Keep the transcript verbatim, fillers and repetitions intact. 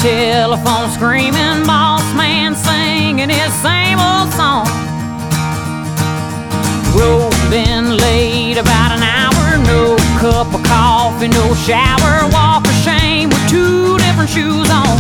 telephone screaming, boss man singing his same old song. Road been late about an hour, no cup of coffee, no shower, walk of shame with two different shoes on.